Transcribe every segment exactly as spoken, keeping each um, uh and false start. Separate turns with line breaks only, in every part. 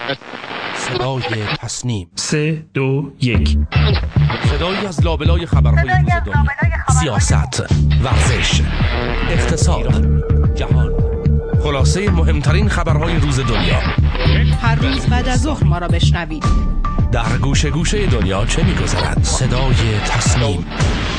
صدای تصنیم.
سه دو یک.
صدایی از لابلای خبرهای روز دنیا، سیاست، ورزش، اقتصاد، جهان، خلاصه مهمترین خبرهای روز دنیا.
هر روز بعد از ظهر ما را بشنوید.
در گوشه گوشه دنیا چه می‌گذرد؟ صدای تصنیم.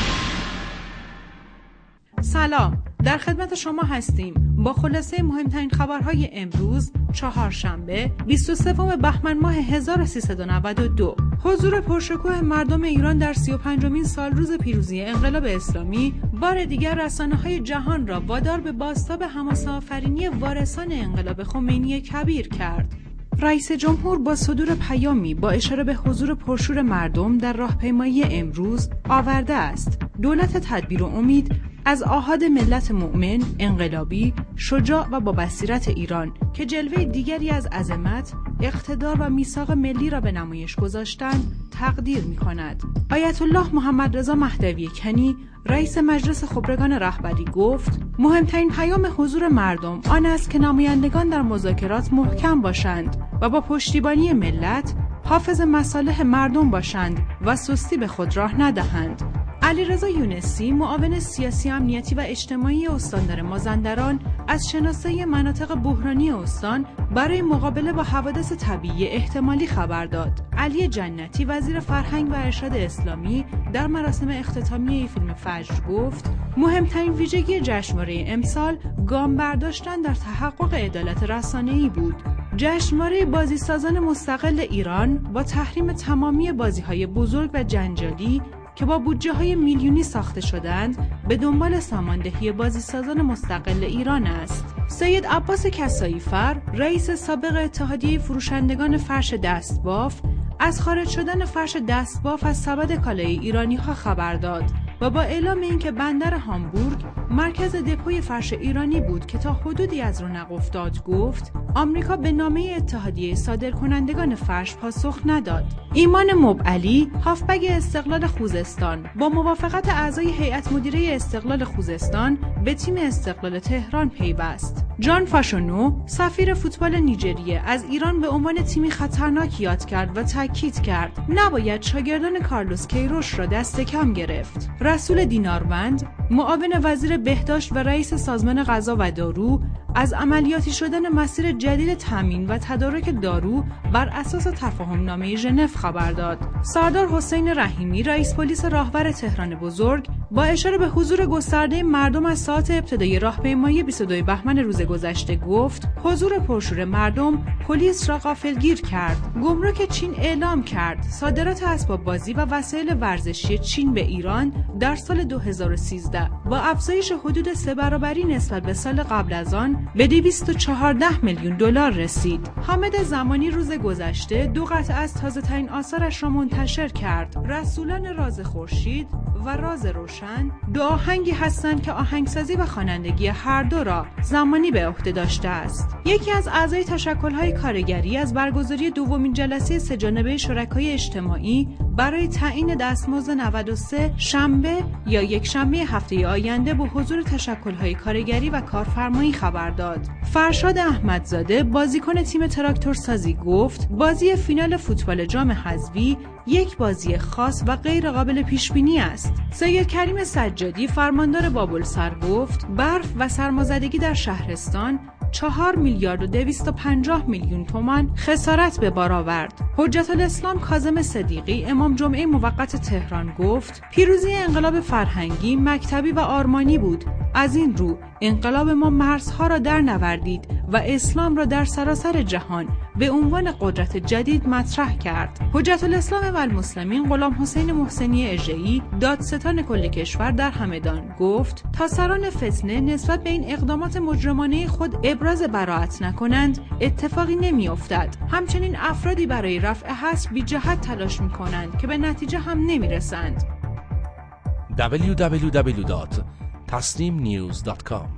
سلام، در خدمت شما هستیم با خلاصه مهمترین خبرهای امروز چهارشنبه بیست و سوم بهمن ماه هزار و سیصد و نود و دو. حضور پرشکوه مردم ایران در سی و پنجمین سال روز پیروزی انقلاب اسلامی بار دیگر رسانه‌های جهان را وادار به بازتاب حماسه‌آفرینی وارثان انقلاب خمینی کبیر کرد. رئیس جمهور با صدور پیامی با اشاره به حضور پرشور مردم در راهپیمایی امروز آورده است: دولت تدبیر و امید از آحاد ملت مؤمن، انقلابی، شجاع و با بصیرت ایران که جلوه دیگری از عظمت، اقتدار و میثاق ملی را به نمایش گذاشتند تقدیر می‌کند. آیت الله محمد رضا مهدوی کنی، رئیس مجلس خبرگان رهبری گفت: مهمترین پیام حضور مردم آن است که نمایندگان در مذاکرات محکم باشند و با پشتیبانی ملت حافظ مصالح مردم باشند و سستی به خود راه ندهند. علیرضا یونسی، معاون سیاسی امنیتی و اجتماعی استاندار مازندران، از شناسایی مناطق بحرانی استان برای مقابله با حوادث طبیعی احتمالی خبر داد. علی جنتی، وزیر فرهنگ و ارشاد اسلامی، در مراسم اختتامیه فیلم فجر گفت: مهمترین ویژگی جشنواره امسال گام برداشتن در تحقق عدالت رسانه‌ای بود. جشنواره بازیسازان مستقل ایران با تحریم تمامی بازی‌های بزرگ و جنجالی که با بودجه‌های میلیونی ساخته شدند به دنبال ساماندهی بازیسازان مستقل ایران است. سید عباس کسایی‌فر، رئیس سابق اتحادیه فروشندگان فرش دستباف، از خارج شدن فرش دستباف از سبد کالای ایرانی‌ها خبر داد و با اعلام اینکه بندر هامبورگ مرکز دپوی فرش ایرانی بود که تا حدودی از رونق افتاد، گفت: آمریکا به نامه اتحادیه صادرکنندگان فرش پاسخ نداد. ایمان مبعلی، هافبگ استقلال خوزستان، با موافقت اعضای هیئت مدیره استقلال خوزستان به تیم استقلال تهران پیوست. جان فاشونو، سفیر فوتبال نیجریه، از ایران به عنوان تیمی خطرناک یاد کرد و تاکید کرد نباید شاگردان کارلوس کیروش را دست کم گرفت. رسول دیناروند، معاون وزیر بهداشت و رئیس سازمان غذا و دارو، از عملیاتی شدن مسیر جدید تامین و تدارک دارو بر اساس تفاهم نامه ژنو خبر داد. سردار حسین رحیمی، رئیس پلیس راهور تهران بزرگ، با اشاره به حضور گسترده مردم از ساعت ابتدای راهپیمایی بیست و دو بهمن روز گذشته گفت: حضور پرشور مردم پلیس را غافلگیر کرد. گمرک چین اعلام کرد صادرات اسباب بازی و وسایل ورزشی چین به ایران در سال دو هزار و سیزده با افزایش حدود سه برابری نسبت به سال قبل از آن به دویست و چهارده میلیون دلار رسید. حامد زمانی روز گذشته دو قطعه از تازه‌ترین آثارش را منتشر کرد: رسولان راز خورشید و راز روشن، دو آهنگی هستند که آهنگسازی و خوانندگی هر دو را زمانی به عهده داشته است. یکی از اعضای تشکل‌های کارگری از برگزاری دومین جلسه سه‌جانبه شرکای اجتماعی برای تعیین دستمزد نود و سه شنبه یا یک شنبه هفته آینده با حضور تشکل‌های کارگری و کارفرمایی خبر داد. فرشاد احمدزاده، بازیکن تیم تراکتورسازی، گفت: بازی فینال فوتبال جام حذفی یک بازی خاص و غیر قابل پیش بینی است. سید کریم سجادی، فرماندار بابلسر، گفت: برف و سرمازدگی در شهرستان چهار میلیارد و دویست و پنجاه میلیون تومان خسارت به بار آورد. حجت الاسلام کاظم صدیقی، امام جمعه موقت تهران، گفت: پیروزی انقلاب فرهنگی، مکتبی و آرمانی بود. از این رو انقلاب ما مرزها را در نوردید و اسلام را در سراسر جهان به عنوان قدرت جدید مطرح کرد. حجت الاسلام و المسلمین غلام حسین محسنی اژه‌ای، دادستان کل کشور در همدان، گفت: تا سران فتنه نسبت به این اقدامات مجرمانه خود ابراز براءت نکنند اتفاقی نمی افتد. همچنین افرادی برای رفع حصر بی جهت تلاش می کنند که به نتیجه هم نمی رسند.
دبلیو دبلیو دبلیو دات تصنیم نیوز دات کام